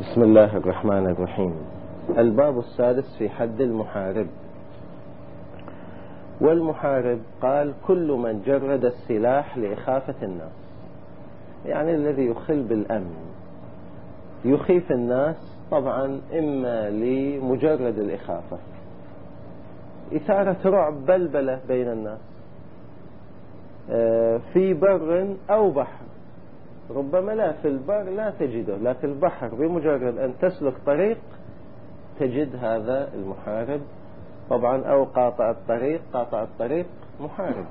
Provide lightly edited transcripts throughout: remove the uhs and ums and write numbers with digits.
بسم الله الرحمن الرحيم. الباب السادس في حد المحارب. والمحارب قال كل من جرد السلاح لإخافة الناس، يعني الذي يخل بالأمن، يخيف الناس طبعا إما لمجرد الإخافة، إثارة رعب بلبلة بين الناس في بر أو بحر، ربما لا في البر لا تجده، لا في البحر بمجرد أن تسلك طريق تجد هذا المحارب طبعا، أو قاطع الطريق محارب،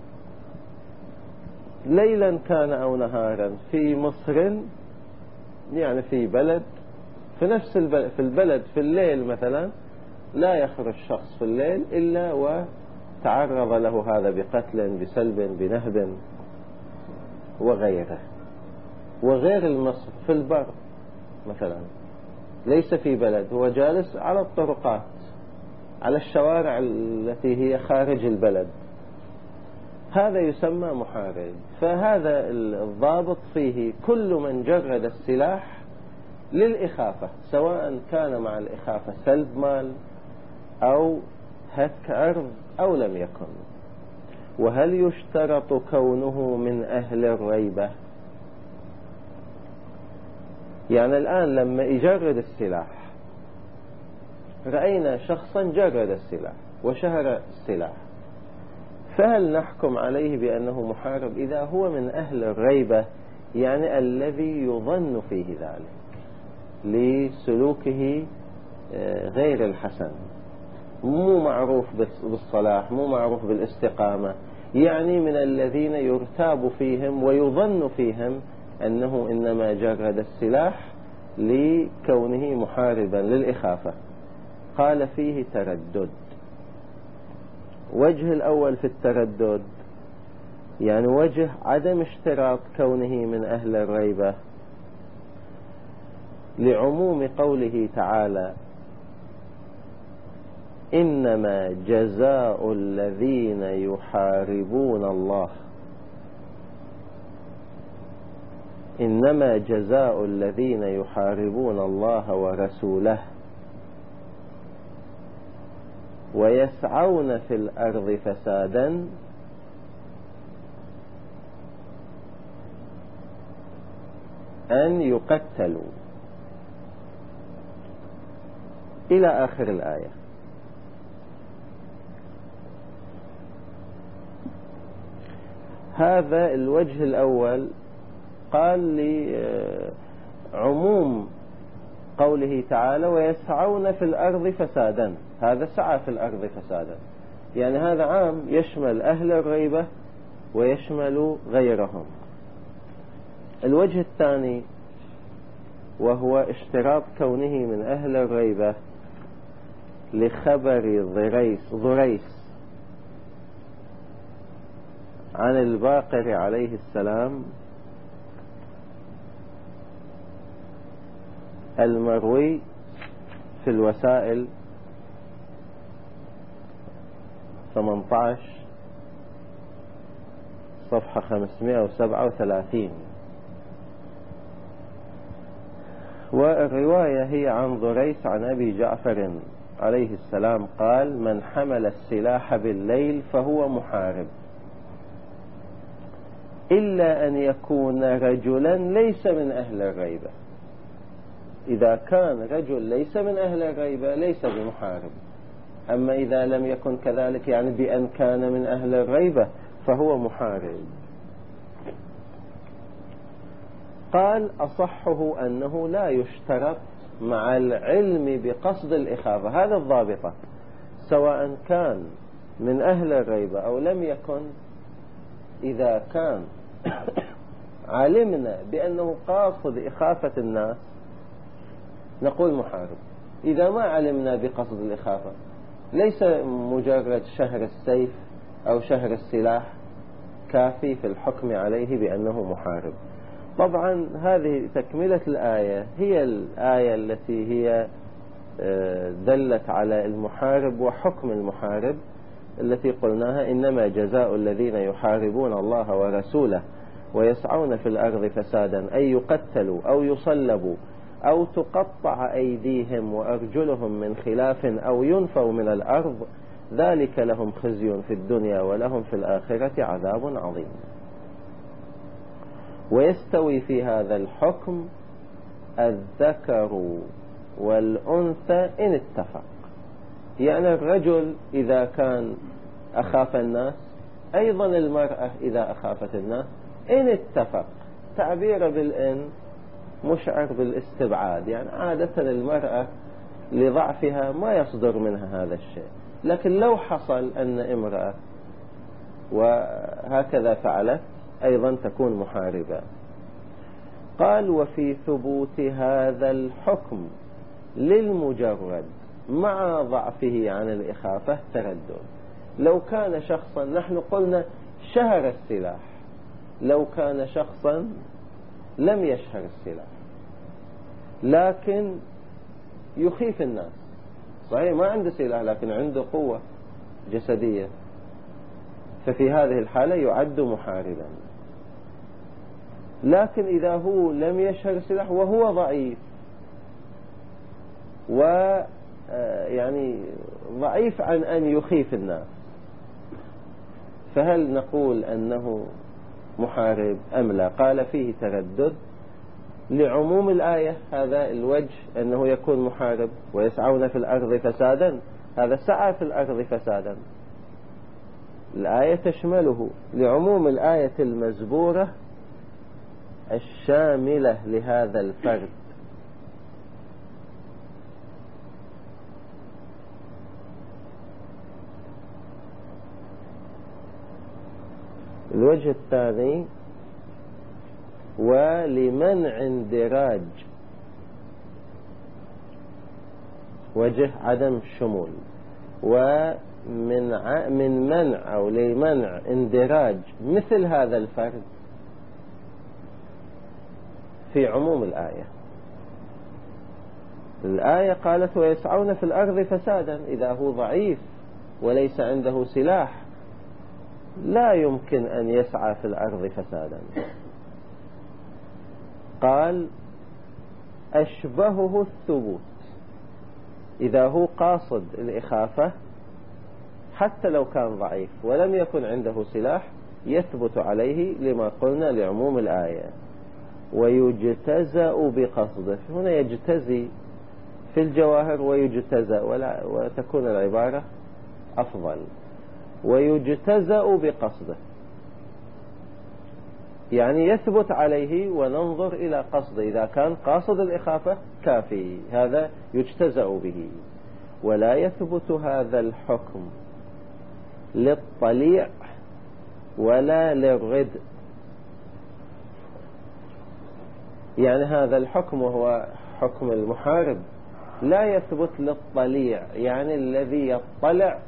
ليلا كان أو نهارا، في مصر يعني في بلد، في نفس البلد، في البلد في الليل مثلا لا يخرج شخص في الليل إلا وتعرض له هذا بقتل بسلب بنهب وغيره. وغير المصر في البر مثلا ليس في بلد، هو جالس على الطرقات على الشوارع التي هي خارج البلد، هذا يسمى محارب. فهذا الضابط فيه كل من جرد السلاح للإخافة، سواء كان مع الإخافة سلب مال أو هتك أرض أو لم يكن. وهل يشترط كونه من أهل الريبة؟ يعني الآن لما يجرد السلاح، رأينا شخصا جرد السلاح وشهر السلاح، فهل نحكم عليه بأنه محارب إذا هو من أهل الريبة، يعني الذي يظن فيه ذلك لسلوكه غير الحسن، مو معروف بالصلاح، مو معروف بالاستقامة، يعني من الذين يرتاب فيهم ويظن فيهم أنه إنما جرد السلاح لكونه محاربا للإخافة؟ قال فيه تردد. وجه الأول في التردد يعني وجه عدم اشتراط كونه من أهل الريبة لعموم قوله تعالى إنما جزاء الذين يحاربون الله، إنما جزاء الذين يحاربون الله ورسوله ويسعون في الأرض فسادا أن يقتلوا إلى آخر الآية. هذا الوجه الأول قال لعموم قوله تعالى ويسعون في الأرض فسادا، هذا سعى في الأرض فسادا، يعني هذا عام يشمل أهل الريبة ويشمل غيرهم. الوجه الثاني وهو اشتراط كونه من أهل الريبة لخبر ضريس عن الباقر عليه السلام المروي في الوسائل 18 صفحة 537. والرواية هي عن ضريس عن أبي جعفر عليه السلام قال من حمل السلاح بالليل فهو محارب إلا أن يكون رجلا ليس من أهل الريبة. إذا كان رجل ليس من أهل الريبة ليس بمحارب، أما إذا لم يكن كذلك يعني بأن كان من أهل الريبة فهو محارب. قال أصحه أنه لا يشترط مع العلم بقصد الإخافة، هذا الضابطة، سواء كان من أهل الريبة أو لم يكن، إذا كان علمنا بأنه قاصد إخافة الناس نقول محارب. إذا ما علمنا بقصد الإخافة، ليس مجرد شهر السيف أو شهر السلاح كافي في الحكم عليه بأنه محارب. طبعا هذه تكملة الآية، هي الآية التي هي دلت على المحارب وحكم المحارب التي قلناها إنما جزاء الذين يحاربون الله ورسوله ويسعون في الأرض فسادا أي يقتلوا أو يصلبوا أو تقطع أيديهم وأرجلهم من خلاف أو ينفوا من الأرض ذلك لهم خزي في الدنيا ولهم في الآخرة عذاب عظيم. ويستوي في هذا الحكم الذكر والأنثى إن اتفق، يعني الرجل إذا كان أخاف الناس أيضا المرأة إذا أخافت الناس إن اتفق. تعبير بالإن مشعر بالاستبعاد، يعني عادة المرأة لضعفها ما يصدر منها هذا الشيء، لكن لو حصل أن امرأة وهكذا فعلت أيضا تكون محاربة. قال وفي ثبوت هذا الحكم للمجرد مع ضعفه عن الإخافة تردد. لو كان شخصا، نحن قلنا شهر السلاح، لو كان شخصا لم يشهر السلاح لكن يخيف الناس، صحيح ما عنده سلاح لكن عنده قوة جسدية، ففي هذه الحالة يعد محاربا. لكن إذا هو لم يشهر السلاح وهو ضعيف ويعني ضعيف عن أن يخيف الناس، فهل نقول أنه محارب أم لا؟ قال فيه تردد لعموم الآية، هذا الوجه أنه يكون محارب. ويسعون في الأرض فسادا، هذا سعى في الأرض فسادا، الآية تشمله لعموم الآية المزبورة الشاملة لهذا الفرد. الوجه الثاني ولمنع اندراج، وجه عدم الشمول، ومن منع أو لمنع اندراج مثل هذا الفرد في عموم الآية. الآية قالت ويسعون في الأرض فسادا، إذا هو ضعيف وليس عنده سلاح لا يمكن أن يسعى في الأرض فسادا. قال أشبهه الثبوت، إذا هو قاصد الإخافة حتى لو كان ضعيف ولم يكن عنده سلاح يثبت عليه لما قلنا لعموم الآية. ويجتزأ بقصده، هنا يجتزي في الجواهر ويجتزأ وتكون العبارة أفضل. ويجتزأ بقصده يعني يثبت عليه وننظر إلى قصده، إذا كان قاصد الإخافة كافي هذا يجتزأ به. ولا يثبت هذا الحكم للطليع ولا للردء، يعني هذا الحكم وهو حكم المحارب لا يثبت للطليع، يعني الذي يطلع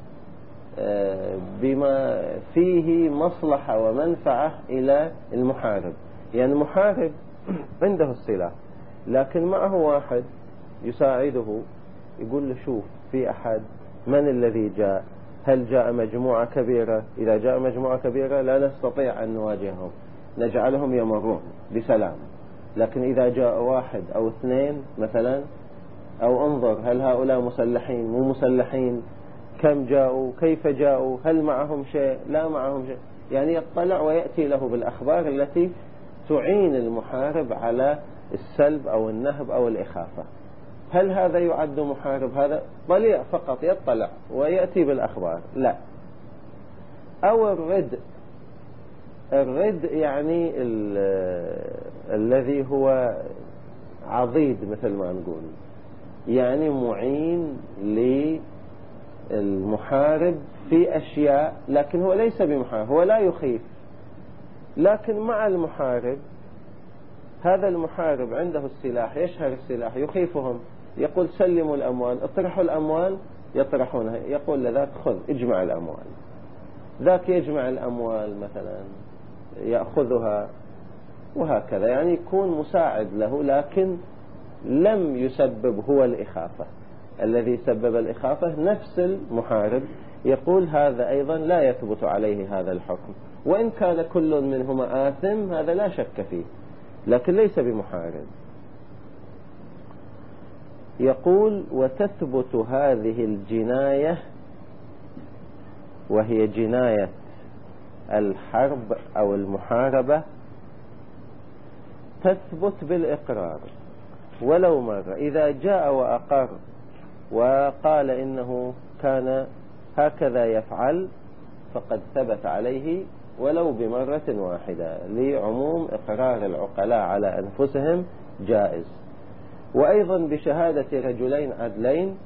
بما فيه مصلحة ومنفعة إلى المحارب. يعني المحارب عنده السلاح لكن معه واحد يساعده، يقول له شوف في أحد، من الذي جاء، هل جاء مجموعة كبيرة؟ إذا جاء مجموعة كبيرة لا نستطيع أن نواجههم، نجعلهم يمرون بسلام. لكن إذا جاء واحد أو اثنين مثلا، أو انظر هل هؤلاء مسلحين مو مسلحين، كم جاءوا، كيف جاءوا، هل معهم شيء لا معهم شيء، يعني يطلع ويأتي له بالأخبار التي تعين المحارب على السلب أو النهب أو الإخافة. هل هذا يعد محارب؟ هذا طليع فقط يطلع ويأتي بالأخبار؟ لا. أو الرد يعني الذي هو عضيد مثل ما نقول، يعني معين للمحارب في أشياء، لكن هو ليس بمحارب، هو لا يخيف، لكن مع المحارب هذا المحارب عنده السلاح، يشهر السلاح، يخيفهم، يقول سلموا الأموال، اطرحوا الأموال، يطرحونها، يقول لذاك خذ اجمع الأموال، ذاك يجمع الأموال مثلا يأخذها، وهكذا، يعني يكون مساعد له، لكن لم يسبب هو الإخافة. الذي سبب الإخافة نفس المحارب، يقول هذا أيضا لا يثبت عليه هذا الحكم، وإن كان كل منهما آثم هذا لا شك فيه، لكن ليس بمحارب. يقول وتثبت هذه الجناية، وهي جناية الحرب أو المحاربة، تثبت بالإقرار ولو مرة. إذا جاء وأقر وقال إنه كان هكذا يفعل فقد ثبت عليه ولو بمرة واحدة، لعموم إقرار العقلاء على أنفسهم جائز. وأيضا بشهادة رجلين عدلين،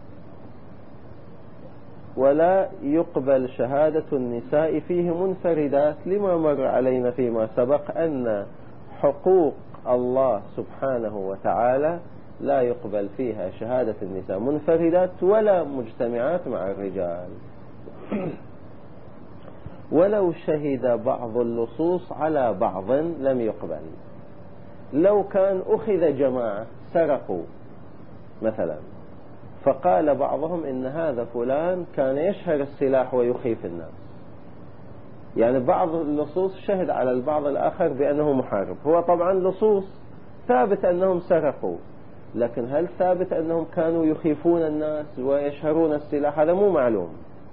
ولا يقبل شهادة النساء فيه منفردات، لما مر علينا فيما سبق أن حقوق الله سبحانه وتعالى لا يقبل فيها شهادة النساء منفردات ولا مجتمعات مع الرجال. ولو شهد بعض اللصوص على بعض لم يقبل. لو كان أخذ جماعة سرقوا مثلا، فقال بعضهم إن هذا فلان كان يشهر السلاح ويخيف الناس، يعني بعض اللصوص شهد على البعض الآخر بأنه محارب. هو طبعا لصوص ثابت أنهم سرقوا، لكن هل ثابت أنهم كانوا يخيفون الناس ويشهرون السلاح؟ هذا مو معلوم.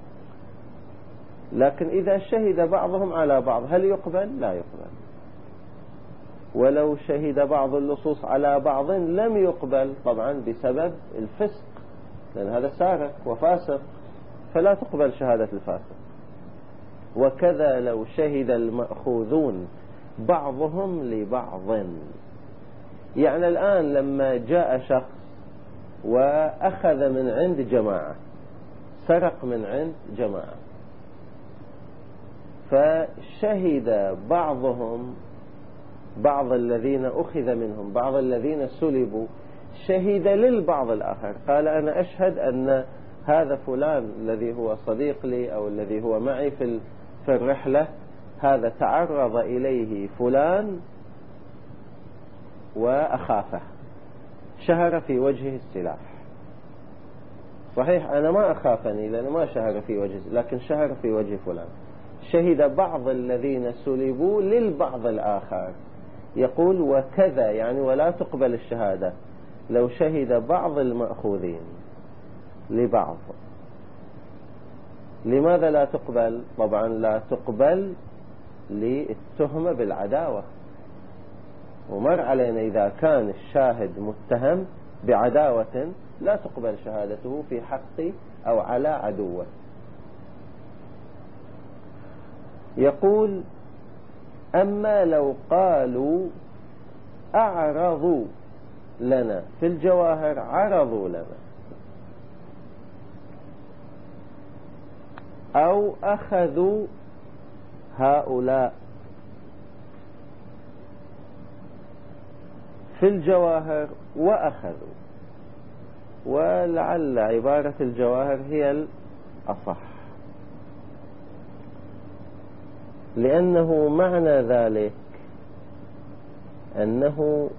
لكن إذا شهد بعضهم على بعض هل يقبل؟ لا يقبل. ولو شهد بعض اللصوص على بعض لم يقبل، طبعا بسبب الفسق، لأن هذا سارق وفاسق، فلا تقبل شهادة الفاسق. وكذا لو شهد المأخوذون بعضهم لبعض. يعني الآن لما جاء شخص وأخذ من عند جماعة، سرق من عند جماعة، فشهد بعضهم، بعض الذين أخذ منهم، بعض الذين سلبوا، شهد للبعض الآخر، قال أنا أشهد أن هذا فلان الذي هو صديق لي أو الذي هو معي في الرحلة، هذا تعرض إليه فلان وأخافه، شهر في وجهه السلاح. صحيح أنا ما أخافني لأنه ما شهر في وجهه، لكن شهر في وجه فلان. شهد بعض الذين سلبوا للبعض الآخر. يقول وكذا، يعني ولا تقبل الشهادة لو شهد بعض المأخوذين لبعض. لماذا لا تقبل؟ طبعا لا تقبل للتهمة بالعداوة، ومر علينا إذا كان الشاهد متهم بعداوة لا تقبل شهادته في حق أو على عدوه. يقول أما لو قالوا أعرضوا لنا، في الجواهر عرضوا لنا، أو أخذوا هؤلاء، في الجواهر وأخذوا، ولعل عبارة الجواهر هي الأصح، لأنه معنى ذلك أنه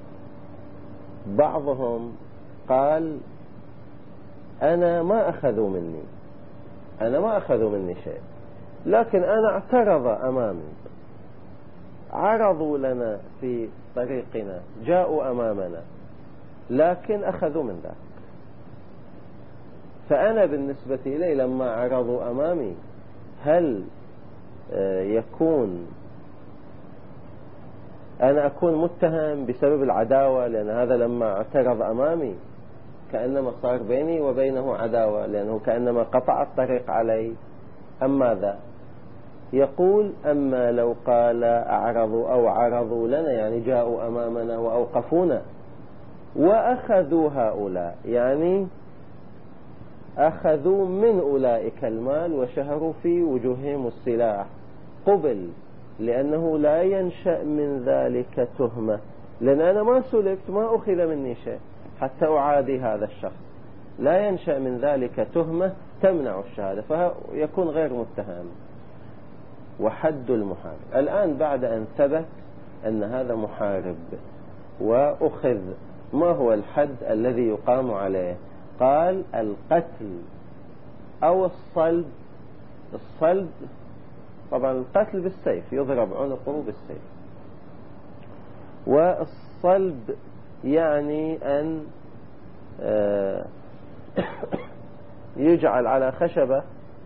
بعضهم قال أنا ما أخذوا مني، أنا ما أخذوا مني شيء، لكن أنا اعترض أمامي، عرضوا لنا في طريقنا، جاءوا أمامنا، لكن أخذوا من ذاك. فأنا بالنسبة إلي لما عرضوا أمامي هل يكون أنا أكون متهم بسبب العداوة، لأن هذا لما اعترض أمامي كأنما صار بيني وبينه عداوة، لأنه كأنما قطع الطريق علي، أم ماذا؟ يقول أما لو قال أعرضوا أو عرضوا لنا، يعني جاءوا أمامنا وأوقفونا، وأخذوا هؤلاء، يعني أخذوا من أولئك المال وشهروا في وجوههم السلاح، قبل، لأنه لا ينشأ من ذلك تهمة، لأن أنا ما سلبت، ما أخذ مني شيء حتى أعادي هذا الشخص، لا ينشأ من ذلك تهمة تمنع الشهادة، فيكون غير متهم. وحد المحارب الآن بعد أن ثبت أن هذا محارب وأخذ، ما هو الحد الذي يقام عليه؟ قال القتل أو الصلب. الصلب طبعا القتل بالسيف، يضرب عنقه بالسيف، والصلب يعني أن يجعل على خشبة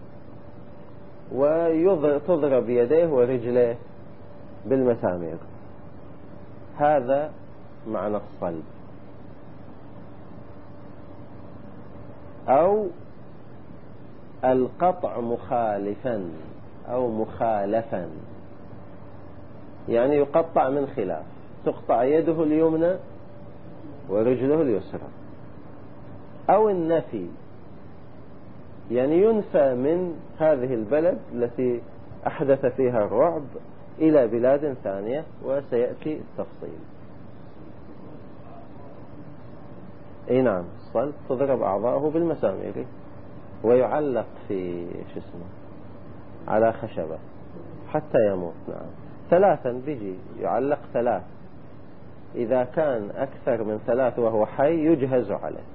وتضرب يديه ورجليه بالمسامير، هذا معنى الصلب. أو القطع مخالفا أو مخالفا، يعني يقطع من خلاف، تقطع يده اليمنى ورجله اليسرى. أو النفي، يعني ينفى من هذه البلد التي أحدث فيها الرعب إلى بلاد ثانية، وسيأتي التفصيل. اي نعم، الصلب تضرب أعضاؤه بالمسامير ويعلق في على خشبة حتى يموت. نعم، 3 بيجي يعلق 3، إذا كان أكثر من 3 وهو حي يجهز عليه.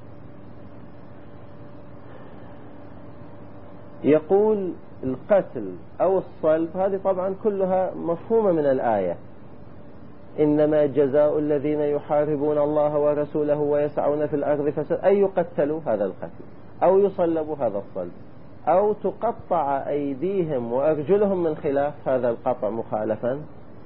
يقول القتل أو الصلب، هذه طبعا كلها مفهومة من الآية: إنما جزاء الذين يحاربون الله ورسوله ويسعون في الأرض فساد، أي يقتلوا، هذا القتل، أو يصلبوا، هذا الصلب، أو تقطع أيديهم وأرجلهم من خلاف، هذا القطع مخالفا،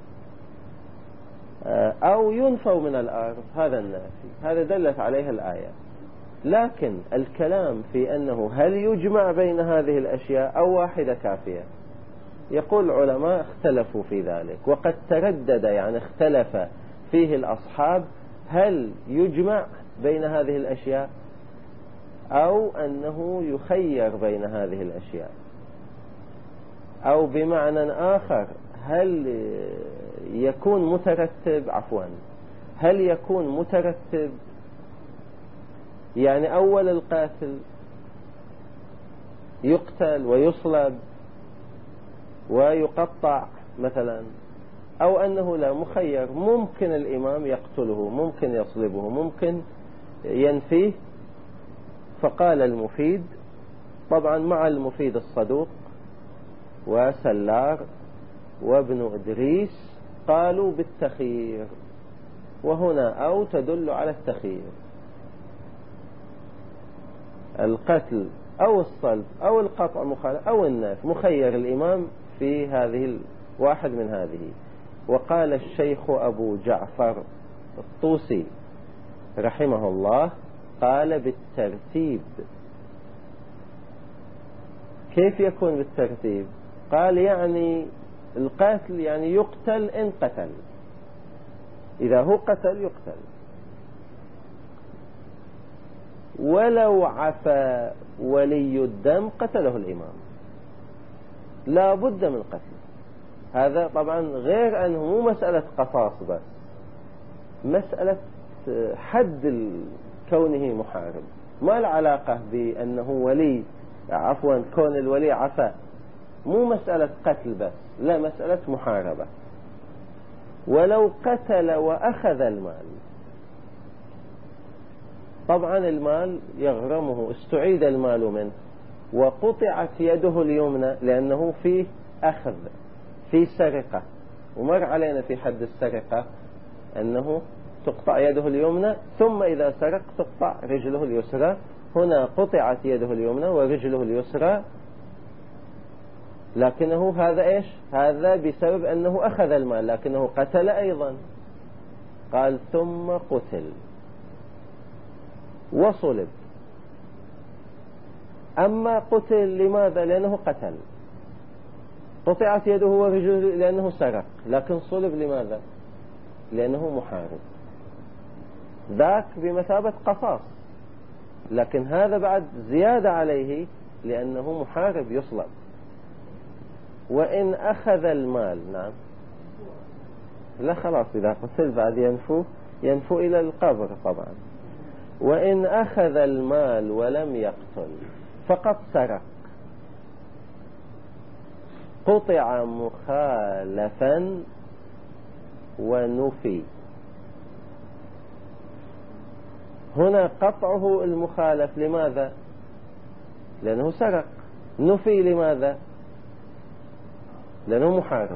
أو ينفوا من الأرض، هذا النافي. هذا دلت عليها الآية. لكن الكلام في أنه هل يجمع بين هذه الأشياء أو واحدة كافية، يقول العلماء اختلفوا في ذلك، وقد تردد، يعني اختلف فيه الأصحاب، هل يجمع بين هذه الأشياء أو أنه يخير بين هذه الأشياء، أو بمعنى آخر هل يكون مترتب، هل يكون مترتب، يعني أول القاتل يقتل ويصلب ويقطع مثلا، أو أنه لا، مخير، ممكن الإمام يقتله، ممكن يصلبه، ممكن ينفيه. فقال المفيد، طبعا مع المفيد الصدوق وسلار وابن إدريس، قالوا بالتخيير، وهنا أو تدل على التخيير، القتل أو الصلب أو القطع مخالف أو الناف، مخير الإمام في هذه واحد من هذه. وقال الشيخ أبو جعفر الطوسي رحمه الله، قال بالترتيب. كيف يكون بالترتيب؟ قال يعني القاتل يعني يقتل إن قتل، إذا هو قتل يقتل، ولو عفى ولي الدم قتله الإمام، لا بد من قتله. هذا طبعا غير أنه مو مسألة قصاص بس، مسألة حد كونه محارب، ما العلاقة بأنه ولي، عفوا كون الولي عفى، مو مسألة قتل بس، لا، مسألة محاربة. ولو قتل وأخذ المال، طبعا المال يغرمه، استعيد المال منه وقطعت يده اليمنى، لأنه فيه أخذ، فيه سرقة، ومر علينا في حد السرقة أنه تقطع يده اليمنى، ثم إذا سرق تقطع رجله اليسرى. هنا قطعت يده اليمنى ورجله اليسرى، لكنه هذا إيش؟ هذا بسبب أنه أخذ المال، لكنه قتل أيضا. قال ثم قتل وصلب. أما قتل لماذا؟ لأنه قتل، قطعت يده ورجله لأنه سرق، لكن صلب لماذا؟ لأنه محارب. ذاك بمثابة قصاص، لكن هذا بعد زيادة عليه لأنه محارب يصلب. وإن أخذ المال، نعم، لا خلاص، إذا قتل بعد ينفو إلى القبر طبعا. وإن أخذ المال ولم يقتل فقط سرق، قطع مخالفا ونفي. هنا قطعه المخالف لماذا؟ لأنه سرق. نفي لماذا؟ لأنه محارب.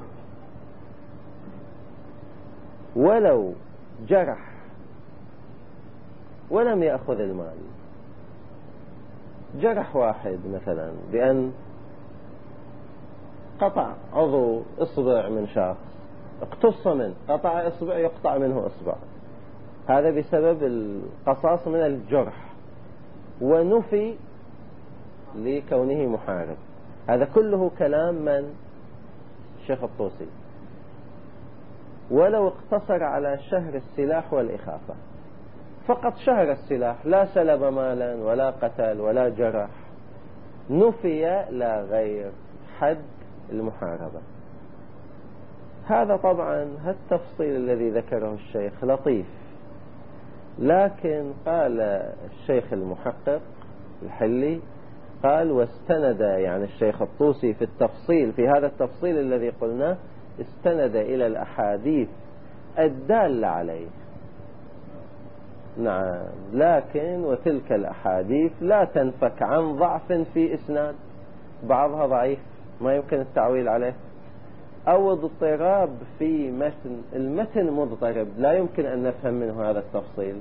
ولو جرح ولم يأخذ المال. جرح واحد مثلا بأن قطع عضو إصبع من شخص، اقتص منه، قطع إصبع يقطع منه إصبع، هذا بسبب القصاص من الجرح، ونفي لكونه محارب. هذا كله كلام من؟ الشيخ الطوسي. ولو اقتصر على شهر السلاح والإخافة، فقط شهر السلاح، لا سلب مالا ولا قتل ولا جرح، نفي لا غير حد المحاربة. هذا طبعا التفصيل الذي ذكره الشيخ لطيف، لكن قال الشيخ المحقق الحلي قال واستند، يعني الشيخ الطوسي في التفصيل، في هذا التفصيل الذي قلناه، استند إلى الأحاديث الدالة عليه. نعم، لكن وتلك الأحاديث لا تنفك عن ضعف في إسناد، بعضها ضعيف ما يمكن التعويل عليه، أو اضطراب في متن، المتن مضطرب لا يمكن أن نفهم منه هذا التفصيل،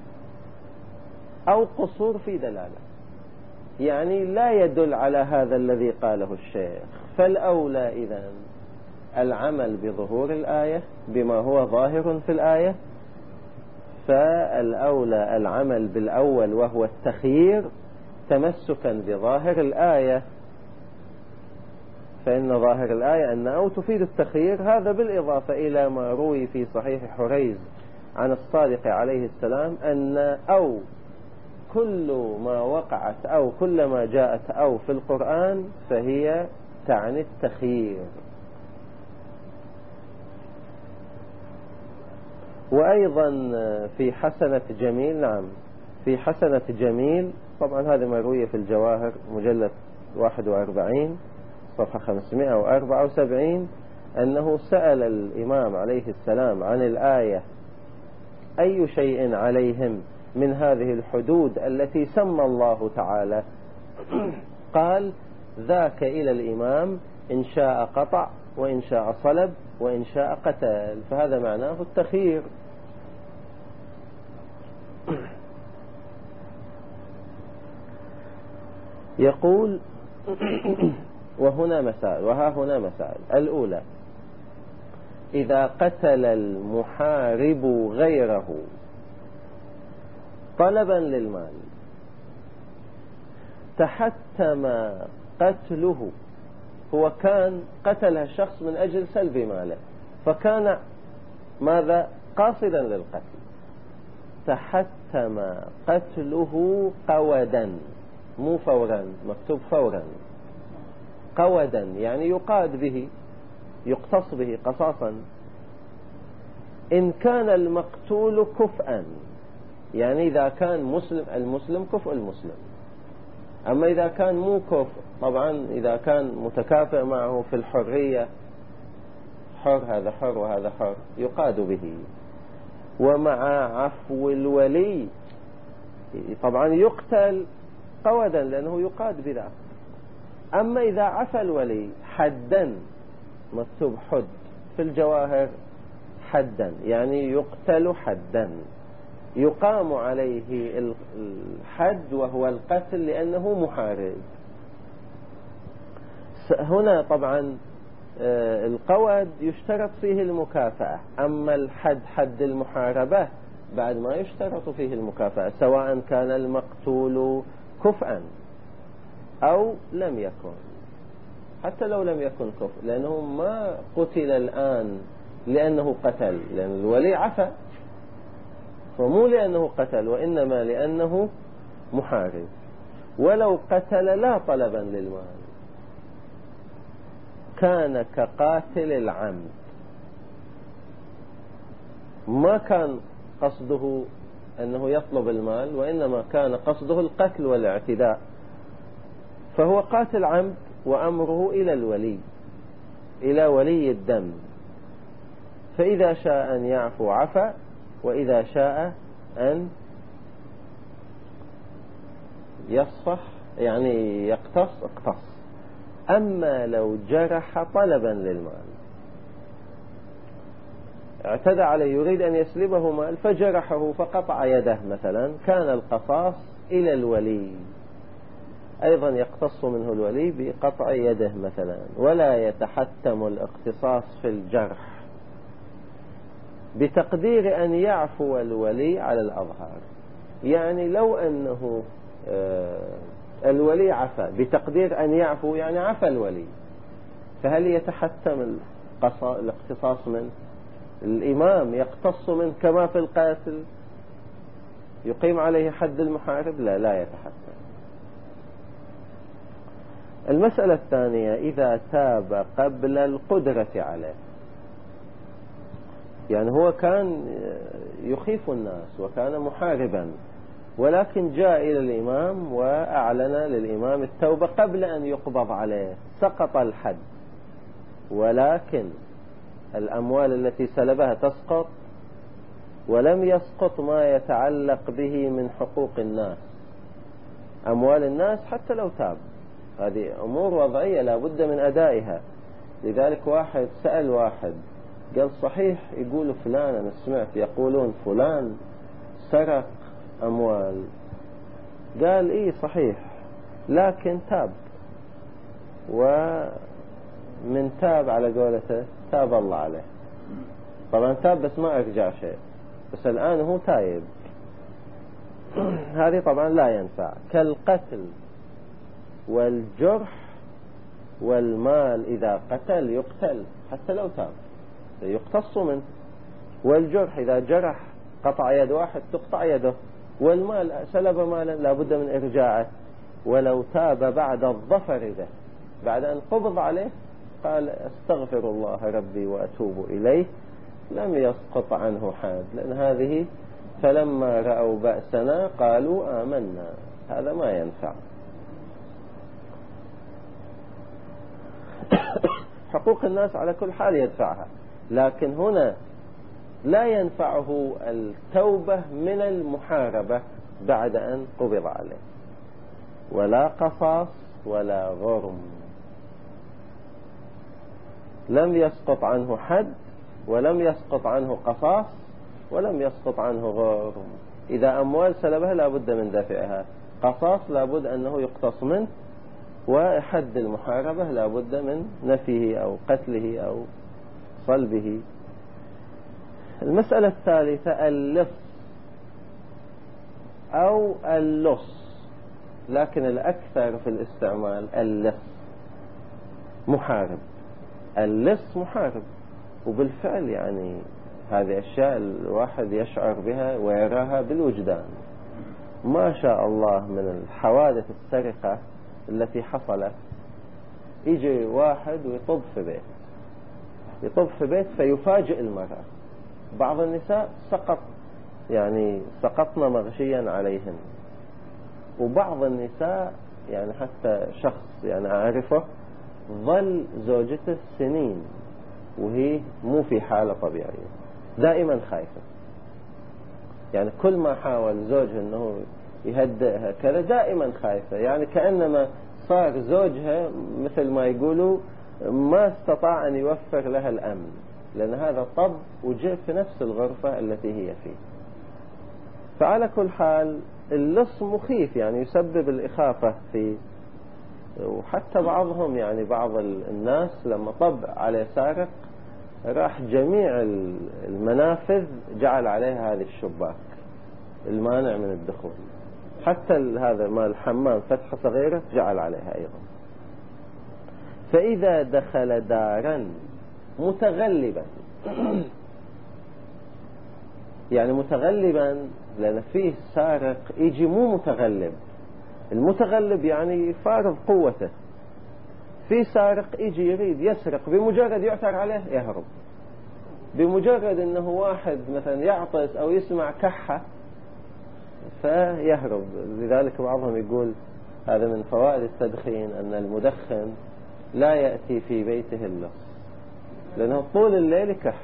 أو قصور في دلالة، يعني لا يدل على هذا الذي قاله الشيخ. فالأولى إذن العمل بظهور الآية بما هو ظاهر في الآية، فالأولى العمل بالأول وهو التخيير تمسكا بظاهر الآية، فإن ظاهر الآية أن أو تفيد التخيير، هذا بالإضافة إلى ما روي في صحيح حريز عن الصادق عليه السلام أن أو كل ما وقعت أو كل ما جاءت أو في القرآن فهي تعني التخيير. وأيضا في حسنة جميل، نعم في حسنة جميل، طبعا هذا ما روي في الجواهر مجلد 41 صفحة 574، أنه سأل الإمام عليه السلام عن الآية أي شيء عليهم من هذه الحدود التي سمى الله تعالى، قال ذاك إلى الإمام إن شاء قطع وإن شاء صلب وإن شاء قتل، فهذا معناه التخيير. يقول وهنا مسائل. الأولى إذا قتل المحارب غيره طلبا للمال تحتم قتله، هو كان قتل الشخص من أجل سلب ماله، فكان ماذا؟ قاصدا للقتل، تحتم قتله قودا، مو فورا، مكتوب فورا، قودا يعني يقاد به، يقتص به قصاصا، إن كان المقتول كفءا، يعني إذا كان مسلم، المسلم كفء المسلم. أما إذا كان مو كفء، طبعا إذا كان متكافئ معه في الحرية، حر هذا حر وهذا حر، يقاد به. ومع عفو الولي طبعا يقتل قودا لأنه يقاد بذا. أما إذا عفى الولي حدا، مكتوب حد في الجواهر، حدا يعني يقتل حدا، يقام عليه الحد وهو القتل لأنه محارب. هنا طبعا القود يشترط فيه المكافأة، أما الحد حد المحاربة بعد ما يشترط فيه المكافأة، سواء كان المقتول كفءا أو لم يكن، حتى لو لم يكن كفء، لأنه ما قتل الآن لأنه قتل، لأن الولي عفى، ومو لأنه قتل، وإنما لأنه محارب. ولو قتل لا طلبا للمال كان كقاتل العمد، ما كان قصده أنه يطلب المال، وإنما كان قصده القتل والاعتداء، فهو قاتل عمد وأمره إلى الولي، إلى ولي الدم، فإذا شاء أن يعفو عفا، وإذا شاء أن يصفح يعني يقتص اقتص. أما لو جرح طلبا للمال، اعتدى عليه يريد أن يسلبه مال فجرحه فقطع يده مثلا، كان القصاص إلى الولي، أيضا يقتص منه الولي بقطع يده مثلا، ولا يتحتم الاقتصاص في الجرح بتقدير أن يعفو الولي على الأظهار. يعني لو أنه الولي عفى بتقدير أن يعفو، يعني عفى الولي، فهل يتحتم الاقتصاص منه؟ الإمام يقتص منه كما في القاتل يقيم عليه حد المحارب؟ لا يتحتم. المسألة الثانية: إذا تاب قبل القدرة عليه، يعني هو كان يخيف الناس وكان محاربا، ولكن جاء إلى الإمام وأعلن للإمام التوبة قبل أن يقبض عليه، سقط الحد، ولكن الأموال التي سلبها تسقط، ولم يسقط ما يتعلق به من حقوق الناس، أموال الناس حتى لو تاب، هذه أمور وضعية لا بد من أدائها. لذلك واحد سأل واحد قال: صحيح يقول فلان، أنا سمعت يقولون فلان سرق أموال. قال: إيه صحيح، لكن تاب، ومن تاب على قولته تاب الله عليه. طبعا تاب بس ما أرجع شيء، بس الآن هو تايب. هذه طبعا لا ينفع. كالقتل والجرح والمال، إذا قتل يقتل حتى لو تاب يقتص منه، والجرح إذا جرح قطع يد واحد تقطع يده، والمال سلب مالا لا بد من إرجاعه، ولو تاب بعد الظفر به، بعد أن قبض عليه قال: استغفر الله ربي وأتوب إليه، لم يسقط عنه حاد، لأن هذه فلما رأوا بأسنا قالوا آمنا، هذا ما ينفع. حقوق الناس على كل حال يدفعها، لكن هنا لا ينفعه التوبة من المحاربة بعد أن قبض عليه، ولا قصاص ولا غرم، لم يسقط عنه حد، ولم يسقط عنه قصاص، ولم يسقط عنه غرم. إذا أموال سلبها لا بد من دفعها، قصاص لا بد أنه يقتص منه، وحد المحاربة لا بد من نفيه أو قتله أو صلبه. المسألة الثالثة: اللص أو اللص، لكن الأكثر في الاستعمال اللص، محارب. اللص محارب، وبالفعل يعني هذه أشياء الواحد يشعر بها ويراها بالوجدان. ما شاء الله من الحوادث السرقة التي حصلت، يجي واحد ويطب في بيت، يطب في بيت فيفاجئ المرأة. بعض النساء سقطن مغشيا عليهن، وبعض النساء يعني حتى شخص يعني أعرفه ظل زوجته سنين وهي مو في حالة طبيعية، دائما خايفة، يعني كل ما حاول زوجها أنه يهدئها كذا دائما خايفة، يعني كأنما صار زوجها مثل ما يقولوا ما استطاع أن يوفر لها الأمن، لأن هذا طب وجاء في نفس الغرفة التي هي فيه. فعلى كل حال اللص مخيف، يعني يسبب الإخافة في، وحتى بعضهم يعني بعض الناس لما طب على سارق راح جميع المنافذ جعل عليها هذه الشباك المانع من الدخول، حتى هذا مال الحمام فتحة صغيرة جعل عليها أيضا. فإذا دخل دارا متغلبا، يعني متغلبا لأن فيه سارق يجي مو متغلب، المتغلب يعني فارض قوته، في سارق يجي يريد يسرق، بمجرد يعثر عليه يهرب، بمجرد أنه واحد مثلا يعطس أو يسمع كحة فيهرب. لذلك بعضهم يقول هذا من فوائد التدخين، أن المدخن لا يأتي في بيته اللص، لأنه طول الليل كح،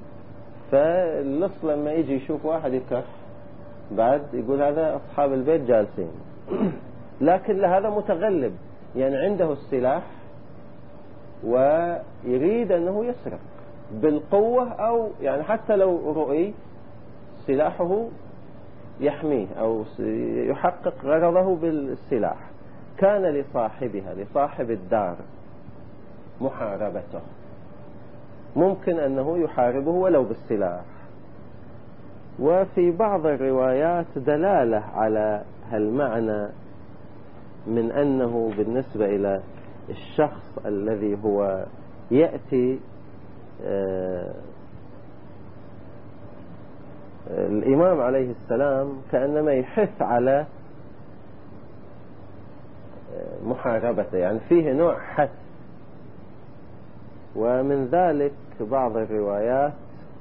فاللص لما يجي يشوف واحد يكح بعد يقول هذا أصحاب البيت جالسين. لكن هذا متغلب، يعني عنده السلاح ويريد أنه يسرق، بالقوة، أو يعني حتى لو رؤي سلاحه يحميه أو يحقق غرضه بالسلاح، كان لصاحبها لصاحب الدار محاربته، ممكن أنه يحاربه ولو بالسلاح. وفي بعض الروايات دلالة على هالمعنى من أنه بالنسبة إلى الشخص الذي هو يأتي الإمام عليه السلام كأنما يحث على محاربته، يعني فيه نوع حث. ومن ذلك بعض الروايات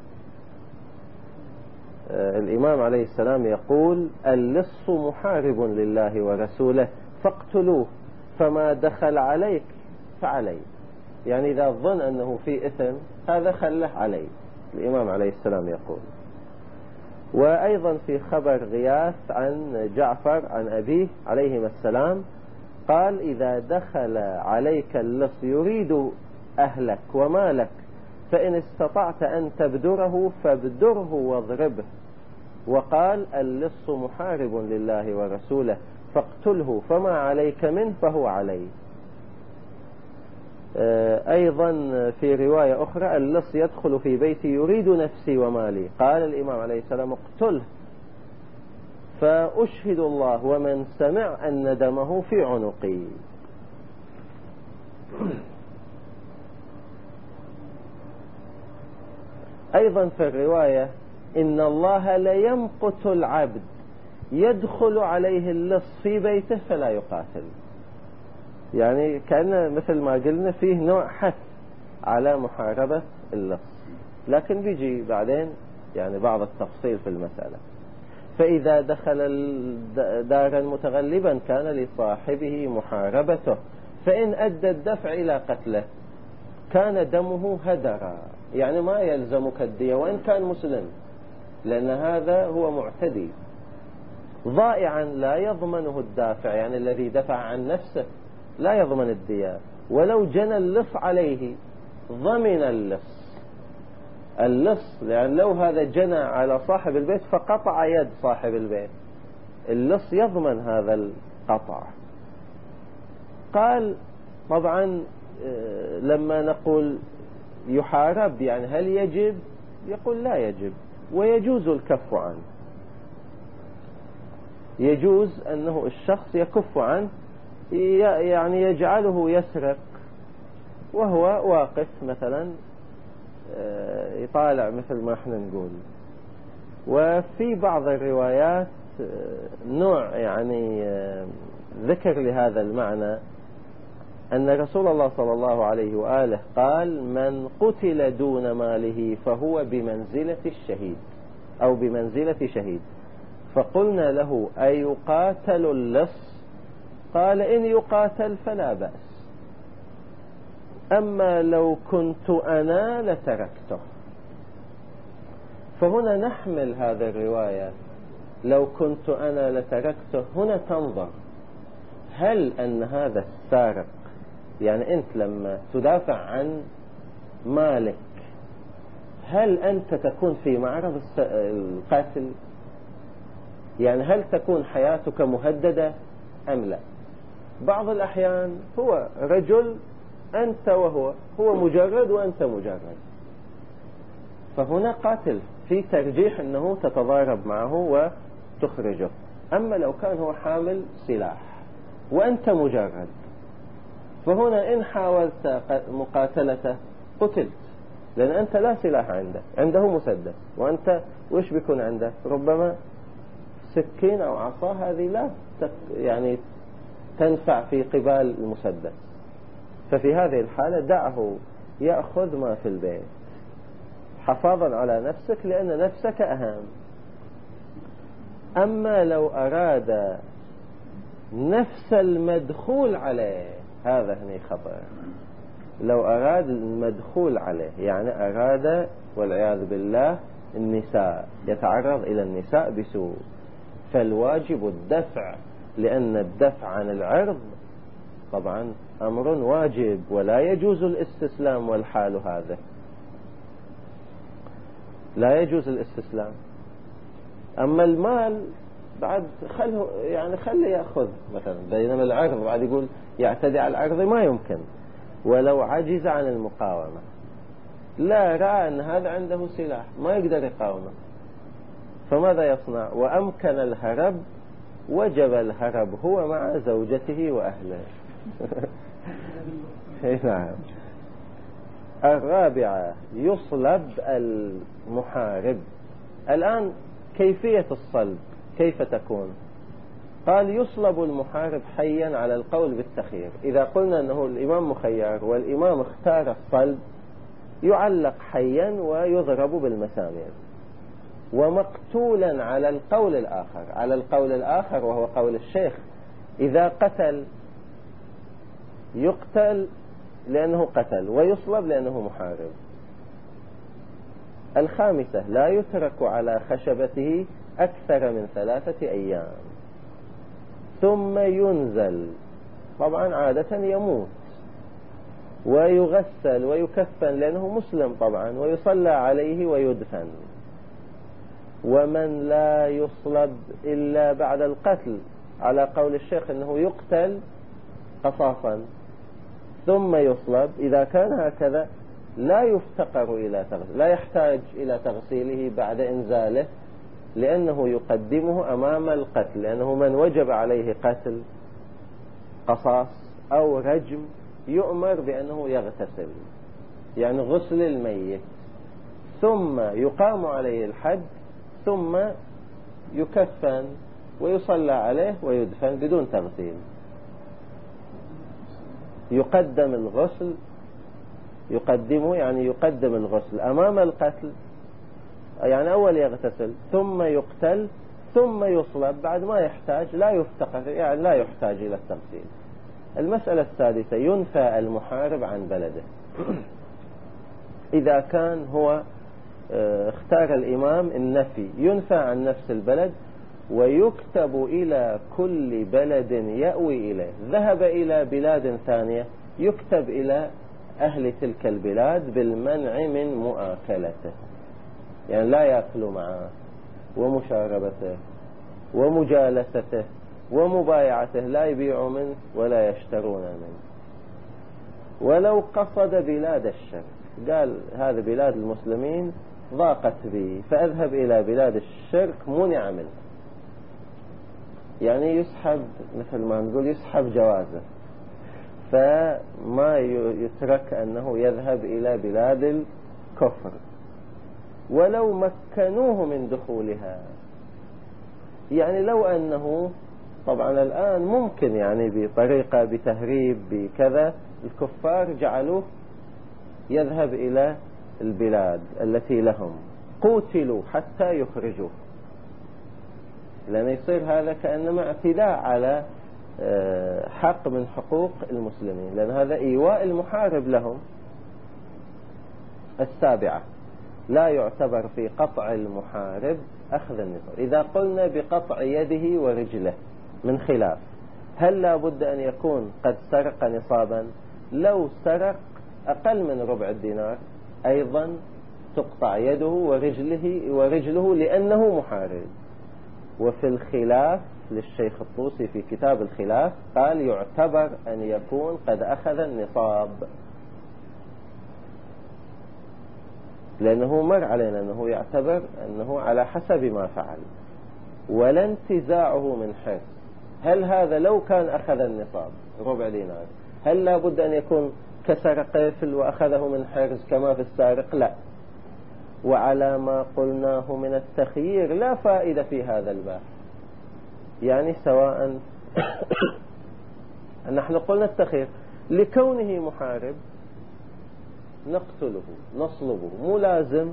الإمام عليه السلام يقول: اللص محارب لله ورسوله فاقتلوه، فما دخل عليك فعلي. يعني إذا ظن أنه في إثم هذا خله علي، الإمام عليه السلام يقول. وأيضا في خبر غياث عن جعفر عن أبيه عليهما السلام قال: إذا دخل عليك اللص يريد أهلك ومالك فإن استطعت أن تبدره فابدره واضربه. وقال: اللص محارب لله ورسوله فاقتله، فما عليك منه فهو علي. أيضا في رواية أخرى: اللص يدخل في بيتي يريد نفسي ومالي، قال الإمام عليه السلام: اقتله، فأشهد الله ومن سمع أن دمه في عنقي. أيضا في الرواية: إن الله ليمقت العبد يدخل عليه اللص في بيته فلا يقاتل. يعني كأن مثل ما قلنا فيه نوع حث على محاربة اللص، لكن بيجي بعدين يعني بعض التفصيل في المسألة. فإذا دخل دارا متغلبا كان لصاحبه محاربته، فإن أدى الدفع إلى قتله كان دمه هدرا، يعني ما يلزمك الدية وإن كان مسلم، لأن هذا هو معتدي. ضائعا لا يضمنه الدافع، يعني الذي دفع عن نفسه لا يضمن الدية، ولو جنى اللص عليه ضمن اللص، لأن لو هذا جنى على صاحب البيت فقطع يد صاحب البيت، اللص يضمن هذا القطع. قال طبعا لما نقول يحارب يعني هل يجب؟ يقول لا يجب، ويجوز الكف عنه، يجوز أنه الشخص يكف عنه، يعني يجعله يسرق وهو واقف مثلا يطالع مثل ما احنا نقول. وفي بعض الروايات نوع يعني ذكر لهذا المعنى، أن رسول الله صلى الله عليه وآله قال: من قتل دون ماله فهو بمنزلة الشهيد أو بمنزلة شهيد. فقلنا له: أيقاتل اللص؟ قال: إن يقاتل فلا بأس، أما لو كنت أنا لتركته. فهنا نحمل هذا الرواية لو كنت أنا لتركته، هنا تنظر هل أن هذا السارق، يعني أنت لما تدافع عن مالك هل أنت تكون في معرض القاتل؟ يعني هل تكون حياتك مهددة أم لا؟ بعض الأحيان هو رجل أنت وهو مجرد وأنت مجرد، فهنا قاتل، في ترجيح أنه تتضارب معه وتخرجه. أما لو كان هو حامل سلاح وأنت مجرد، فهنا إن حاولت مقاتلته قتلت، لأن أنت لا سلاح عنده مسدس، وأنت وش بيكون عندك؟ ربما سكين أو عصا، هذه لا يعني تنفع في قبال المسدس. ففي هذه الحالة دعه يأخذ ما في البيت حفاظا على نفسك، لأن نفسك أهم. أما لو أراد نفس المدخول عليه، هذا هنا خطر. لو أراد المدخول عليه، يعني أراد والعياذ بالله النساء، يتعرض إلى النساء بسوء، فالواجب الدفع، لأن الدفع عن العرض طبعا أمر واجب، ولا يجوز الاستسلام والحال هذا. لا يجوز الاستسلام. أما المال بعد خلي يأخذ مثلا، بينما العرض بعد يقول يعتدي على العرض ما يمكن، ولو عجز عن المقاومة، لا رأى أن هذا عنده سلاح ما يقدر يقاومه، فماذا يصنع؟ وأمكن الهرب، وجب الهرب هو مع زوجته وأهله. نعم. الرابعة يصلب المحارب. الآن كيفية الصلب كيف تكون؟ قال يصلب المحارب حيا على القول بالتخيير. إذا قلنا أنه الإمام مخير والإمام اختار الصلب يعلق حيا ويضرب بالمسامير، ومقتولا على القول الآخر وهو قول الشيخ، إذا قتل يقتل لأنه قتل ويصلب لأنه محارب. الخامسة لا يترك على خشبته أكثر من 3 أيام ثم ينزل، طبعا عادة يموت، ويغسل ويكفن لأنه مسلم طبعا، ويصلى عليه ويدفن. ومن لا يصلب إلا بعد القتل على قول الشيخ أنه يقتل قصاصا ثم يصلب، إذا كان هكذا لا يفتقر إلى لا يحتاج إلى تغسيله بعد إنزاله، لأنه يقدمه أمام القتل، لأنه من وجب عليه قتل قصاص أو رجم يؤمر بأنه يغتسل، يعني غسل الميت، ثم يقام عليه الحد، ثم يكفن ويصلى عليه ويدفن بدون تغسيل. يقدم الغسل، يقدم الغسل أمام القتل، يعني أول يغتسل ثم يقتل ثم يصلب بعد ما يحتاج، لا يفتقر، يعني لا يحتاج إلى التغسيل. المسألة السادسة ينفى المحارب عن بلده. إذا كان هو اختار الإمام النفي ينفى عن نفس البلد، ويكتب إلى كل بلد يأوي إليه. ذهب إلى بلاد ثانية يكتب إلى أهل تلك البلاد بالمنع من مؤاكلته، يعني لا يأكلوا معه، ومشاربته ومجالسته ومبايعته، لا يبيعوا منه ولا يشترون منه. ولو قصد بلاد الشرك، قال هذه بلاد المسلمين ضاقت بي فأذهب إلى بلاد الشرك، منع منه، يعني يسحب، مثل ما نقول يسحب جوازه، فما يترك أنه يذهب إلى بلاد الكفر. ولو مكنوه من دخولها، يعني لو أنه طبعا الآن ممكن يعني بطريقة بتهريب بكذا الكفار جعلوه يذهب إلى البلاد التي لهم، قوتلوا حتى يخرجوه، لأن يصير هذا كأنما اعتداء على حق من حقوق المسلمين، لأن هذا إيواء المحارب لهم. السابعة لا يعتبر في قطع المحارب أخذ النصاب. إذا قلنا بقطع يده ورجله من خلاف، هل لا بد أن يكون قد سرق نصابا؟ لو سرق أقل من ربع الدينار أيضا تقطع يده ورجله لأنه محارب. وفي الخلاف للشيخ الطوسي في كتاب الخلاف قال يعتبر أن يكون قد أخذ النصاب، لأنه مر علينا أنه يعتبر أنه على حسب ما فعل، ولا انتزاعه من حرص. هل هذا لو كان أخذ النصاب ربع دينار هل لا بد أن يكون كسر قفل وأخذه من حرص كما في السارق؟ لا. وعلى ما قلناه من التخيير لا فائدة في هذا الباب، يعني سواء نحن قلنا التخيير لكونه محارب نقتله نصلبه، مو لازم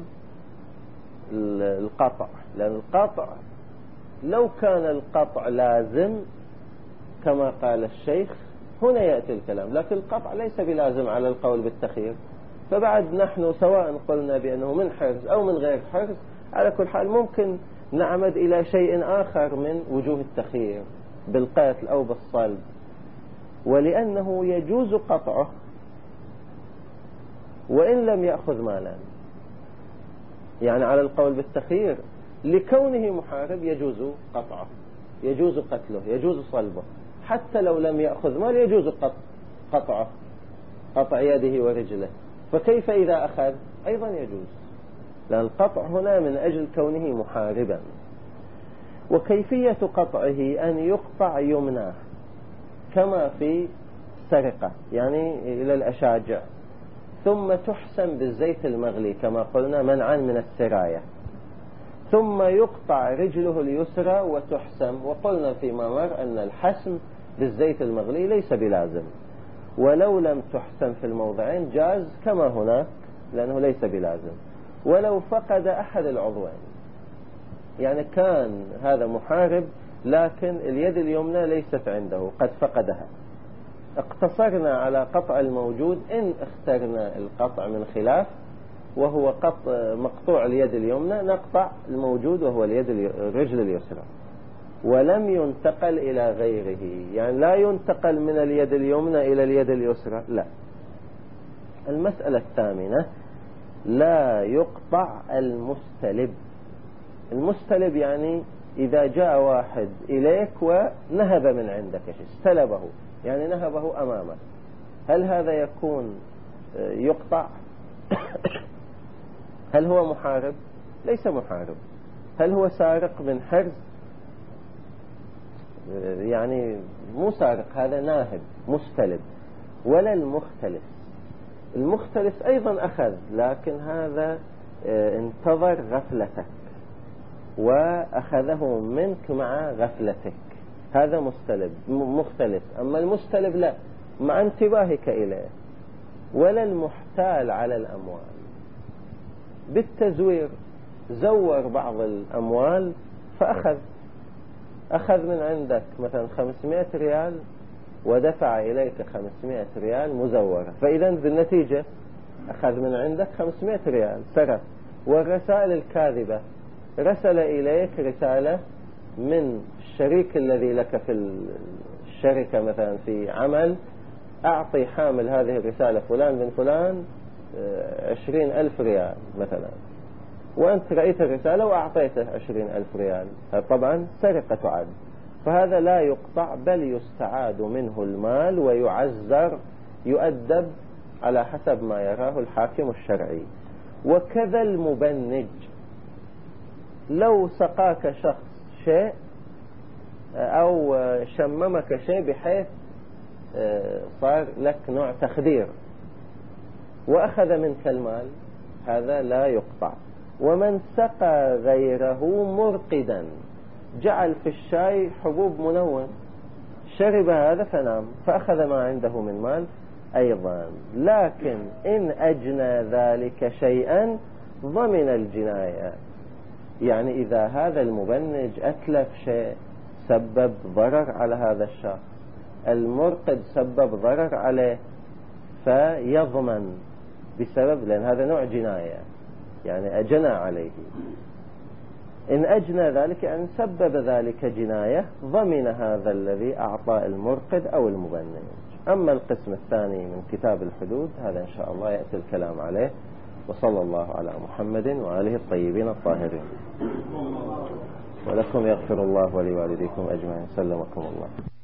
القطع، لأن القطع لو كان القطع لازم كما قال الشيخ هنا يأتي الكلام، لكن القطع ليس بلازم على القول بالتخيير. فبعد نحن سواء قلنا بأنه من حرز أو من غير حرز، على كل حال ممكن نعمد إلى شيء آخر من وجوه التخيير بالقتل أو بالصلب. ولأنه يجوز قطعه وإن لم يأخذ مالا، يعني على القول بالتخيير لكونه محارب يجوز قطعه، يجوز قتله، يجوز صلبه، حتى لو لم يأخذ مال يجوز قطعه، قطع يده ورجله. فكيف إذا أخذ؟ أيضا يجوز، لأن القطع هنا من أجل كونه محاربا. وكيفية قطعه أن يقطع يمناه كما في سرقة، يعني إلى الأشاجع، ثم تحسم بالزيت المغلي كما قلنا منعا من السراية، ثم يقطع رجله اليسرى وتحسم. وقلنا فيما مر أن الحسم بالزيت المغلي ليس بلازم، ولو لم تحسم في الموضعين جاز كما هناك لأنه ليس بلازم. ولو فقد أحد العضوين، يعني كان هذا محارب لكن اليد اليمنى ليست عنده قد فقدها، اقتصرنا على قطع الموجود إن اخترنا القطع من خلاف وهو مقطوع اليد اليمنى، نقطع الموجود وهو الرجل اليسرى، ولم ينتقل إلى غيره، يعني لا ينتقل من اليد اليمنى إلى اليد اليسرى، لا. المسألة الثامنة: لا يقطع المستلب. المستلب يعني إذا جاء واحد إليك ونهب من عندك شيء، استلبه يعني نهبه أمامك، هل هذا يكون يقطع؟ هل هو محارب؟ ليس محارب. هل هو سارق من حرز؟ يعني مو سارق، هذا ناهب مستلب. ولا المختلس. المختلس أيضا أخذ، لكن هذا انتظر غفلتك وأخذه منك مع غفلتك، هذا مختلس. أما المستلب لا، مع انتباهك إليه. ولا المحتال على الأموال بالتزوير، زور بعض الأموال فأخذ من عندك مثلا 500 ريال ودفع إليك 500 ريال مزورة، فإذا بالنتيجة أخذ من عندك 500 ريال سرق. والرسائل الكاذبة، رسل إليك رسالة من الشريك الذي لك في الشركة مثلا في عمل: أعطي حامل هذه الرسالة فلان بن فلان 20,000 ريال مثلا، وأنت رأيت الرسالة وأعطيته 20,000 ريال، طبعا سرقة تعد. فهذا لا يقطع، بل يستعاد منه المال ويعزر، يؤدب على حسب ما يراه الحاكم الشرعي. وكذا المبنج، لو سقاك شخص شيء أو شممك شيء بحيث صار لك نوع تخدير وأخذ منك المال، هذا لا يقطع. ومن سقى غيره مرقدا، جعل في الشاي حبوب منون، شرب هذا فنام فأخذ ما عنده من مال أيضا، لكن إن أجنى ذلك شيئا ضمن الجناية. يعني إذا هذا المبنج أتلف شيء سبب ضرر على هذا الشخص، المرقد سبب ضرر عليه، فيضمن بسبب، لأن هذا نوع جناية يعني أجنى عليه. إن أجنى ذلك يعني سبب ذلك جناية، ضمن هذا الذي أعطى المرقد أو المبنج. أما القسم الثاني من كتاب الحدود هذا إن شاء الله يأتي الكلام عليه. وصلى الله على محمد وآله الطيبين الطاهرين. ولكم يغفر الله ولوالديكم أجمعين. سلمكم الله.